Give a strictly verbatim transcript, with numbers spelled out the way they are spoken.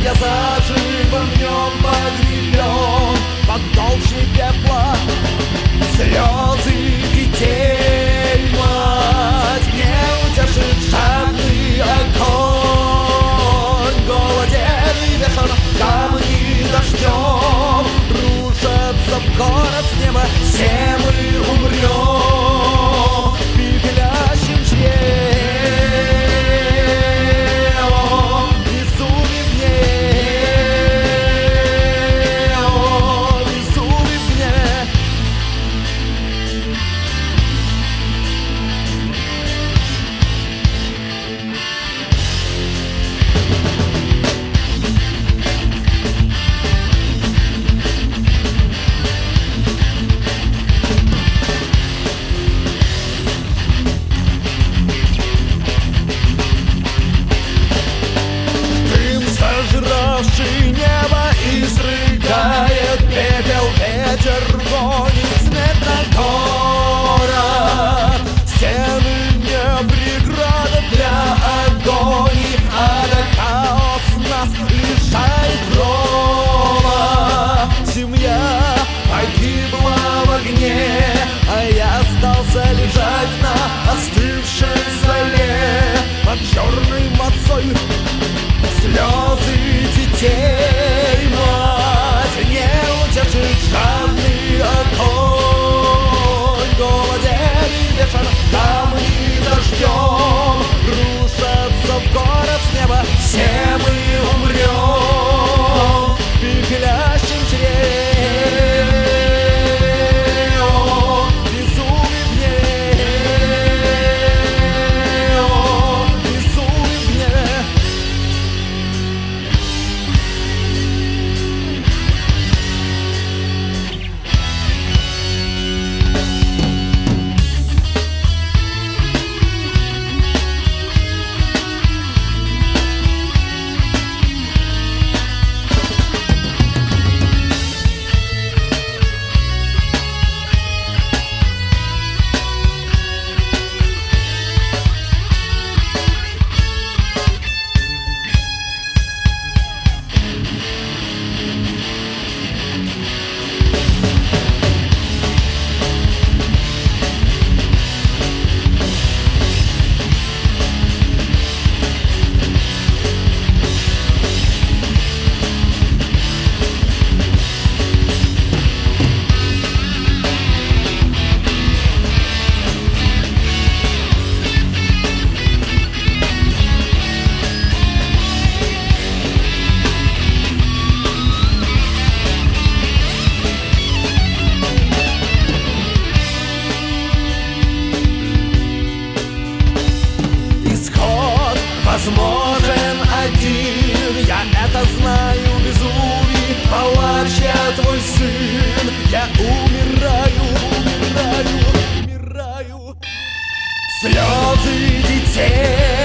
Я заживо в нем погребен под толщей пепла. Слезы детей мать не утешит жадный огонь. Голоден вечер, камни дождем рушатся в город с неба. Все мы умрем в пепелящем чреве. Небо и срыгает пепел, ветер гонит смерть на город. Стены не преграда для агонии, а да хаос нас лишает крова. Семья погибла в огне, а я остался лежать на остывшей золе под черной мацой. Слезы детей мать не удержит жадный огонь. Голоден вечер, камни дождем рушатся в город с неба. Все мы умрем в пепелящем чреве. Возможен один, я это знаю, Везувий, палач я твой сын. Я умираю, умираю, умираю. Слезы детей